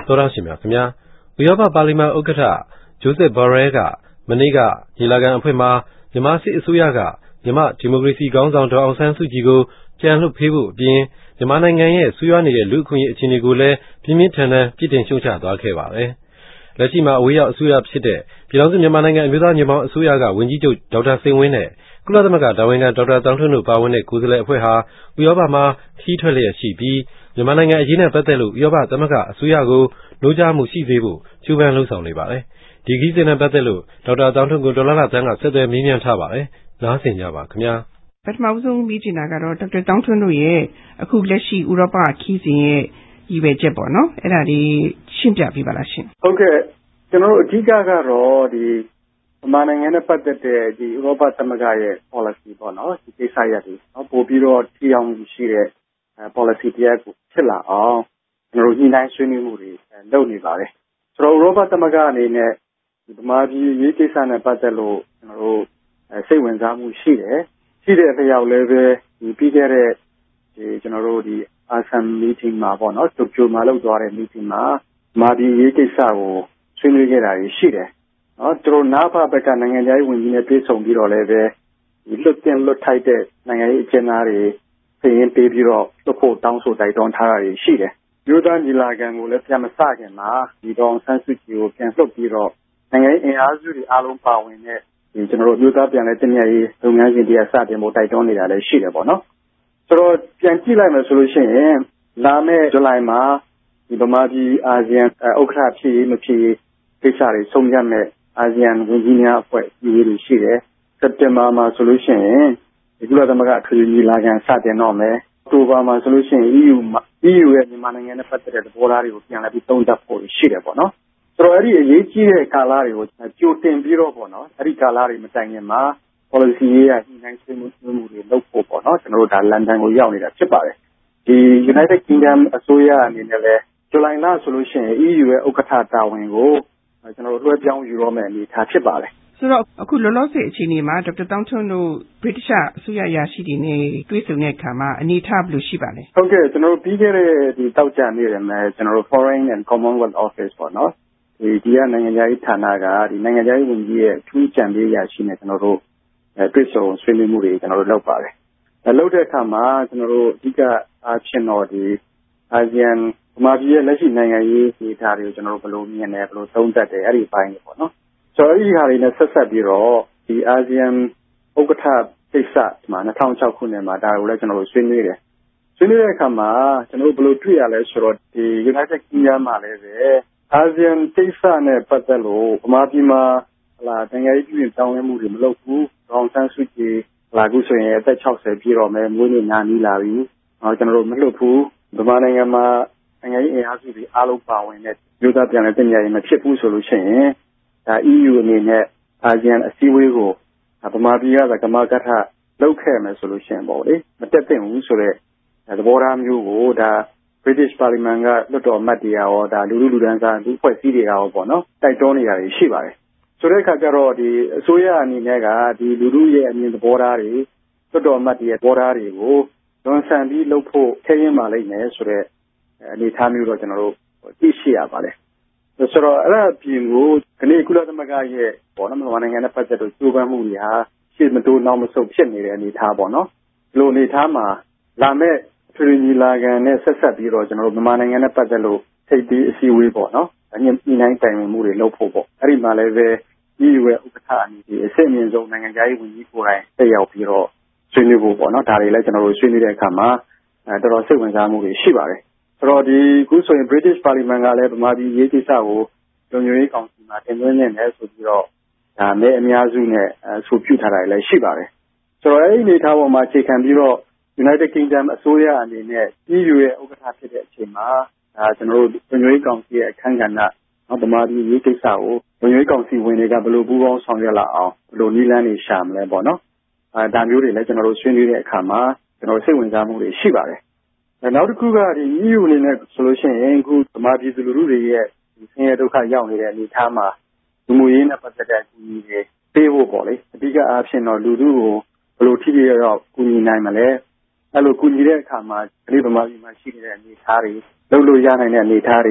သောရရှိမြခင်ဗျာဥရောပပါလီမန်ဥက္ကဋ္ဌဂျိုးဆက်ဘော်ရဲကမနေ့ကညီလာခံအဖွင့်မှာမြန်မာစစ်အစိုးရကမြန်မာဒီမိုကရေစီခေါင်းဆောင်ဒေါ်အောင်ဆန်းစုကြည်ကိုပြန်လွှတ်ပေးဖို့အပြင်မြန်မာနိုင်ငံရဲ့ဆူရွားနေတဲ့လူ့အခွင့်အရေးအခြေအနေကိုလည်းပြင်းပြင်းထန်ထန်ပြစ်တင်ရှုတ်ချသွားခဲ့ပါတယ်။လက်ရှိမှာအဝေးရောက်အစိုးရဖြစ်တဲ့ပြည်ထောင်စုမြန်မာနိုင်ငံအမျိုးသားညီမောင်အစိုးရကဝန်ကြီးချုပ်ဒေါက်တာစိန်ဝင်းနဲ့ကုလသမဂ္ဂတာဝန်ခံဒေါက်တာတောင်ထွန်းတို့ပါဝင်တဲ့ကိုယ်စားလှယ်အဖွဲ့ဟာဥရောပမှာခီးထွက်လျက်ရှိပြီးမြန်မာနိုင်ငံအရေးနဲ့ပတ်သက်လို့ဥရောပသမဂ္ဂအစိုးရကိုနှိုးကြားမှုရှိစေဖို့ကြိုးပမ်းလှုံ့ဆော်နေပါတယ်။ဒီခီးစဉ်နဲ့ပတ်သက်လို့ဒေါက်တာတောင်ထွန်းကိုဒေါ်လာလသန်းကဆက်သွယ်မေးမြန်းထားပါတယ်။နားဆင်ကြပါခင်ဗျာပထမဆုံးမေးချင်တာကတော့ဒေါက်တာတောင်ထွန်းတို့ရဲ့အခုလက်ရှိဥရောပခီးစဉ်ရဲ့ရည်ရွယ်ချက်ပေါ့နော်အဲ့ဒါလေးရှင်းပြပေးပါလားရှင်ဟုတ်ကဲ့ကျွန်တော်တို့အဓိကကတော့ဒီမြန်မာနိုင်ငံနဲ့ပတ်သက်တဲ့ဒီဥရောပသမဂ္ဂရဲ့ policy ပေါ့နော်ဒီကိစ္စရပ်တွေနော်ပို့ပြီးတော့ထိရောက်မှုရှိတဲ့ policy တရားကိုဖြစ်လာအောင်ကျွန်တော်တို့ညှိနှိုင်းဆွေးနွေးမှုတွေလုပ်နေပါတယ်ဆိုတော့ဥရောပသမဂ္ဂအနေနဲ့ဒီဗမာပြည်ရေးကိစ္စနဲ့ပတ်သက်လို့ကျွန်တော်တို့စိတ်ဝင်စားမှုရှိတဲ့အလျောက်လည်းပဲဒီပြီးခဲ့တဲ့ဒီကျွန်တော်တို့ဒီ ASEAN meeting မှာပေါ့နော်တိုကျိုမှာလုပ်သွားတဲ့ meeting မှာဗမာပြည်ရေးကိစ္စကိုဆွေးနွေးခဲ့တာရှိတယ်နော်သူတို့နားဖဘက်ကနိုင်ငံခြားရေးဝန်ကြီးနဲ့တွေ့ဆုံပြီးတော့လည်းပဲဒီလွတ်ထိုက်တဲ့နိုင်ငံရေးအကျဉ်းသားတွေပြင်ရင်ပေးပြီးတော့လွတ်ဖို့တောင်းဆိုတိုက်တွန်းထားတာရှိတယ်မြို့သားညီလာခံကိုလည်းပြန်မစခင်မှာဒီတော့ဆန်းစုကြည်ကိုပြန်လွတ်ပြီးတော့နိုင်ငံရေးအင်အားစုတွေအားလုံးပါဝင်တဲ့ဒီကျွန်တော်တို့မြို့သားပြန်လဲတင်မြရေးလုပ်ငန်းစဉ်တရားစတင်ဖို့တိုက်တွန်းနေတာလည်းရှိတယ်ပေါ့နော်ဆိုတော့ပြန်ကြည့်လိုက်မယ်ဆိုလို့ရှိရင်လာမယ့်ဇူလိုင်မှာဒီဗမာပြည်အာဆီယံဥက္ကဋ္ဌဖြစ်မဖြစ်ကိစ္စတွေဆုံးဖြတ်မဲ့အာဆီယံဝန်ကြီးများအဖွဲ့အစည်းတွေရှိတယ်စက်တင်ဘာမှာဆိုလို့ရှိရင်ဒီကုလသမဂ္ဂအထွေထွေညီလာခံစတင်တော့မယ်အောက်တိုဘာမှာဆိုလို့ရှိရင် EU ရဲ့မြန်မာနိုင်ငံနဲ့ပတ်သက်တဲ့သဘောထားတွေကိုပြန်လည်ပြီးသုံးသပ်ဖို့ရှိတယ်ပေါ့နော်ဆိုတော့အဲ့ဒီအရေးကြီးတဲ့ကာလတွေကိုကြိုတင်ပြီးတော့ပေါ့နော်အဲ့ဒီကာလတွေမတိုင်ခင်မှာ policy ရေးရညှိနှိုင်းဆွေးနွေးမှုတွေလုပ်ဖို့ပေါ့နော်ကျွန်တော်တို့ဒါလန်ဒန်ကိုရောက်နေတာဖြစ်ပါတယ်ဒီ United Kingdom အစိုးရအနေနဲ့လည်းဇူလိုင်လဆိုလို့ရှိရင် EU ရဲ့ဥက္ကဋ္ဌတာဝန်ကိုကျွန်တော်တို့လွှဲပြောင်းယူတော့မယ့်အနေအထားဖြစ်ပါတယ်ဆိုတော့အခုလောလောဆယ်အခြေအနေမှာဒေါက်တာတောင်ထွန်းတို့ဗြိတိရှအစိုးရရရှိတွေနဲ့တွေ့ဆုံတဲ့အခါမှာအနေအထားဘယ်လိုရှိပါလဲဟုတ်ကဲ့ကျွန်တော်တို့ပြီးခဲ့တဲ့ဒီတောက်ကြနေတယ်မယ်ကျွန်တော်တို့ Foreign and Commonwealth Office ပေါ့နော်ဒီကနိုင်ငံခြားရေးဌာနကဒီနိုင်ငံခြားရေးဝန်ကြီးရဲ့အထူးကြံပေးရရှိနေကျွန်တော်တို့တွေ့ဆုံဆွေးနွေးမှုတွေကျွန်တော်တို့လုပ်ပါတယ်လုပ်တဲ့အခါမှာကျွန်တော်တို့အဓိကအားဖြင့်တော့ဒီအာဆီယံဗမာပြည်ရဲ့လက်ရှိနိုင်ငံရေးဒေသတွေကိုကျွန်တော်တို့ဘယ်လိုမြင်လဲဘယ်လိုသုံးသပ်တယ်အဲ့ဒီဘိုင်းတွေပေါ့နော်ဆိုတော့အဲ့ဒီဟာတွေနဲ့ဆက်ဆက်ပြီးတော့ဒီအာဆီယံဥက္ကဋ္ဌကိစ္စမှာ2006ခုနှစ်မှာဒါကိုလည်းကျွန်တော်တို့ဆွေးနွေးတယ်ဆွေးနွေးတဲ့အခါမှာကျွန်တော်တို့ဘယ်လိုတွေ့ရလဲဆိုတော့ဒီ United Kingdom မှာလည်းပဲအာဆီယံကိစ္စနဲ့ပတ်သက်လို့ဗမာပြည်မှာနိုင်ငံရေးပြည်တောင်းလဲမှုတွေမလုပ်ဘူးဒေါအောင်ဆန်းစုကြည်အခုဆိုရင်အသက်60ပြည့်တော့မယ်မွေးနေ့ညာနီးလာပြီကျွန်တော်တို့မလွတ်ဘူးဗမာနိုင်ငံမှာနိုင်ငံရေးအင်အားစုတွေအားလုံးပါဝင်တဲ့မြို့သားပြန်လည်တည်မြဲရေးမဖြစ်ဘူးဆိုလို့ရှိရင်ဒါ EU အနေနဲ့အာဆီယံအစည်းအဝေးကိုဗမာပြည်ကကမကထလုပ်ခဲ့မယ်ဆိုလို့ရှိရင်ပေါ့လေမတက်သင့်ဘူးဆိုတဲ့သဘောထားမျိုးကိုဒါ British Parliament ကလွှတ်တော်အမတ်တွေရောဒါလူလူတန်းစားလူဖွဲ့စည်းတွေရောပေါ့နော်တိုက်တွန်းနေတာရှိပါတယ်ဆိုတဲ့အခါကျတော့ဒီအစိုးရအနေနဲ့ကဒီလူလူရဲ့အမြင်သဘောထားတွေလွှတ်တော်အမတ်တွေရဲ့သဘောထားတွေကိုလွန်ဆန်ပြီးလုပ်ဖို့ခဲရင်ပါလိမ့်မယ်ဆိုတဲ့အနေအထားမျိုးတော့ကျွန်တော်တို့သိရှိရပါတယ်ဆိုတော့အဲ့ဒါပြင်ကိုဒီနေ့ကုလသမဂ္ဂရဲ့ပေါ့နော်မြန်မာနိုင်ငံနဲ့ပတ်သက်လို့ကြိုးပမ်းမှုတွေဟာရှေ့မတိုးနောက်မဆုတ်ဖြစ်နေတဲ့အနေအထားပေါ့နော်ဒီလိုအနေအထားမှာလာမယ့်ထွေထွေညီလာခံနဲ့ဆက်ဆက်ပြီးတော့ကျွန်တော်တို့မြန်မာနိုင်ငံနဲ့ပတ်သက်လို့ထိပ်သီးအစည်းအဝေးပေါ့နော်ညှိနှိုင်းတိုင်ပင်မှုတွေလုပ်ဖို့ပေါ့အဲ့ဒီမှာလည်းပဲ EU ရဲ့ဥက္ကဋ္ဌအနေနဲ့အစစ်အမြင့်ဆုံးနိုင်ငံခြားရေးဝန်ကြီးကိုယ်တိုင်တက်ရောက်ပြီးတော့ဆွေးနွေးဖို့ပေါ့နော်ဒါတွေလည်းကျွန်တော်တို့ဆွေးနွေးတဲ့အခါမှာတော်တော်စိတ်ဝင်စားမှုတွေရှိပါတယ်ဆိုတော့ဒီခုဆိုရင် British Parliament ကလည်းဗမာပြည်ရေးကိစ္စကိုလုံခြုံရေးကောင်စီမှာတင်သွင်းနေတယ်ဆိုပြီးတော့ဒါနဲ့အများစုနဲ့ဆိုပြုထားတာလည်းရှိပါတယ်ဆိုတော့အဲ့ဒီအနေအထားပေါ်မှာအခြေခံပြီးတော့ United Kingdom အစိုးရအနေနဲ့ EU ရဲ့ဥက္ကဋ္ဌဖြစ်တဲ့အချိန်မှာကျွန်တော်တို့လုံခြုံရေးကောင်စီရဲ့အခမ်းကဏ္ဍဗမာပြည်ရေးကိစ္စကိုလုံခြုံရေးကောင်စီဝင်တွေကဘယ်လိုပူးပေါင်းဆောင်ရွက်လာအောင်ဘယ်လိုနည်းလမ်းတွေရှာမလဲပေါ့နော်ဒါမျိုးတွေလည်းကျွန်တော်တို့ဆွေးနွေးတဲ့အခါမှာကျွန်တော်စိတ်ဝင်စားမှုတွေရှိပါတယ်နောက်တစ်ခုကဒီ EU အနေနဲ့ဆိုလို့ရှိရင်အခုဗမာပြည်သူလူထုတွေရဲ့ဆင်းရဲဒုက္ခရောက်နေတဲ့အနေအထားမှာလူမှုရေးနဲ့ပတ်သက်တဲ့အကူအညီတွေပေးဖို့ပေါ့လေအဓိကအားဖြင့်တော့လူထုကိုဘယ်လိုထိထိရောက်ရောက်ကူညီနိုင်မလဲအဲ့လိုကူညီတဲ့အခါမှာဒီဗမာပြည်မှာရှိနေတဲ့အနေအထားတွေလုပ်လို့ရနိုင်တဲ့အနေအထားတွေ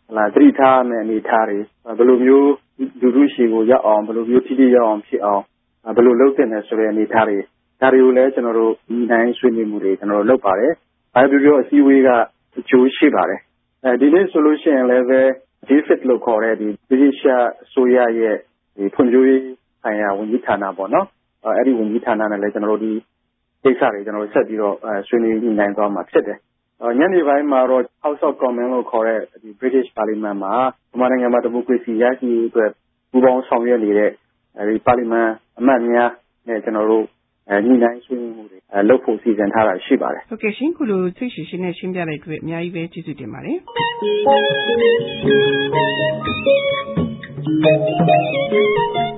သတိထားမယ်အနေထားတွေဘယ်လိုမျိုးလူထုရှိကိုရောက်အောင်ဘယ်လိုမျိုးထိထိရောက်အောင်ဖြစ်အောင်ဘယ်လိုလုပ်တင်လဲဆိုတဲ့အနေထားတွေဒါတွေကိုလည်းကျွန်တော်တို့ဒီတိုင်းဆွေးနွေးမှုတွေကျွန်တော်တို့လုပ်ပါတယ်။ဘာပြောအစည်းအဝေးကအကျိုးရှိပါတယ်။ဒီနေ့ဆိုလို့ရှိရင်လည်းပဲ DFID လို့ခေါ်တဲ့ဒီဗြိတိရှ်ဆိုရရဲ့ဒီဖွံ့ဖြိုးရေးဆိုင်ရာဝန်ကြီးဌာနပေါ့နော်။အဲ့ဒီဝန်ကြီးဌာနနဲ့လည်းကျွန်တော်တို့ဒီကိစ္စတွေကျွန်တော်တို့ဆက်ပြီးတော့ဆွေးနွေးနိုင်သွားမှာဖြစ်တယ်။ညနေပိုင်းမှာတော့ House of Commons လို့ခေါ်တဲ့ဒီ British Parliament မှာမြန်မာနိုင်ငံမှာဒီမိုကရေစီရရှိရေးအတွက်ပူးပေါင်းဆောင်ရွက်နေတဲ့ဒီ Parliament အမတ်များနဲ့ကျွန်တော်တို့ညှိနှိုင်းဆွေးနွေးမှုတွေလုပ်ဖို့စီစဉ်ထားတာရှိပါတယ်။ဟုတ်ကဲ့ရှင်ခုလိုသိရှိရှင်းနဲ့ရှင်းပြတဲ့အတွက်အများကြီးပဲကျေးဇူးတင်ပါတယ်။